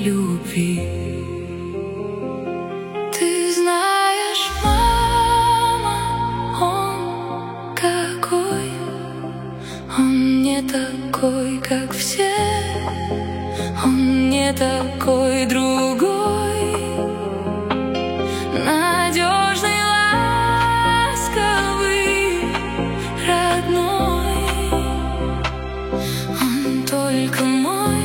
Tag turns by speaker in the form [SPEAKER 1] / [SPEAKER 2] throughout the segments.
[SPEAKER 1] любви. Ты знаешь, мама, он какой, он не такой, как все, он не такой, другой, надежный, ласковый, родной. Он только мой,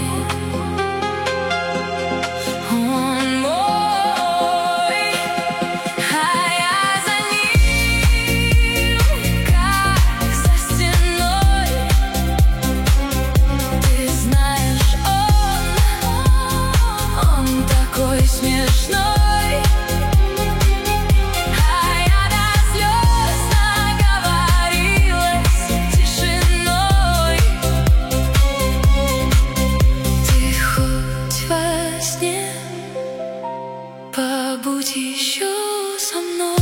[SPEAKER 1] он мой, а я за ним, как за стеной. Ты знаешь, он такой смешной, а я до слез наговорилась тишиной. Ты хоть во сне побудь еще со мной.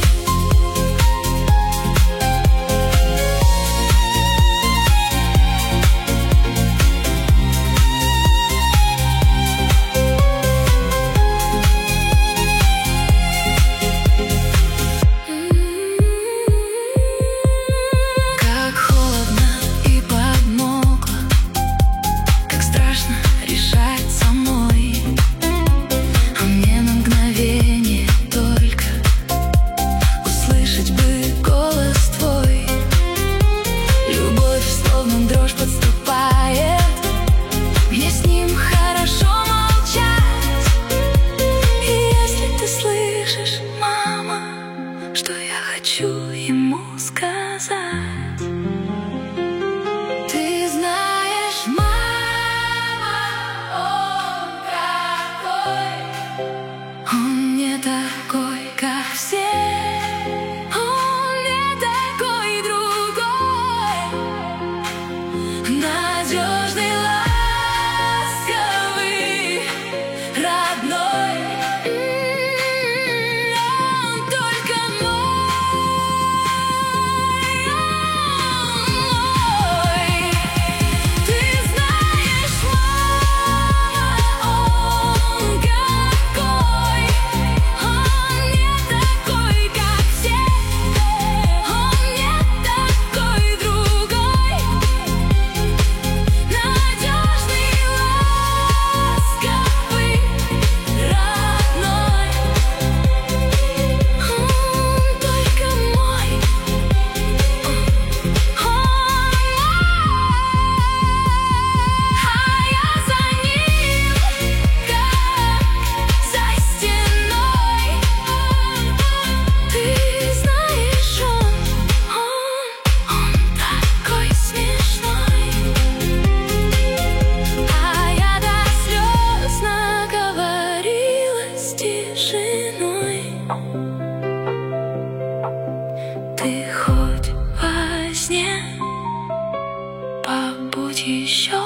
[SPEAKER 1] Как холодно и подмокло, как страшно решать самой. А мне на мгновение только услышать бы голос твой. Любовь словно дрожь подступает, мне с ним хорошо молчать. И если ты слышишь, мама, что я хочу ему сказать. Ты знаешь, мама, он какой, он не такой, как все, он не такой, другой, надежный, ласковый, родной. Он только мой, ты знаешь, мама, он какой, он не такой, как все, он не такой, другой, надежный, ласковый, родной. Он только мой, а я за ним, как за стеной. Ты знаешь, он такой смешной, а я до слез наговорилась тишиной. Ты хоть во сне побудь еще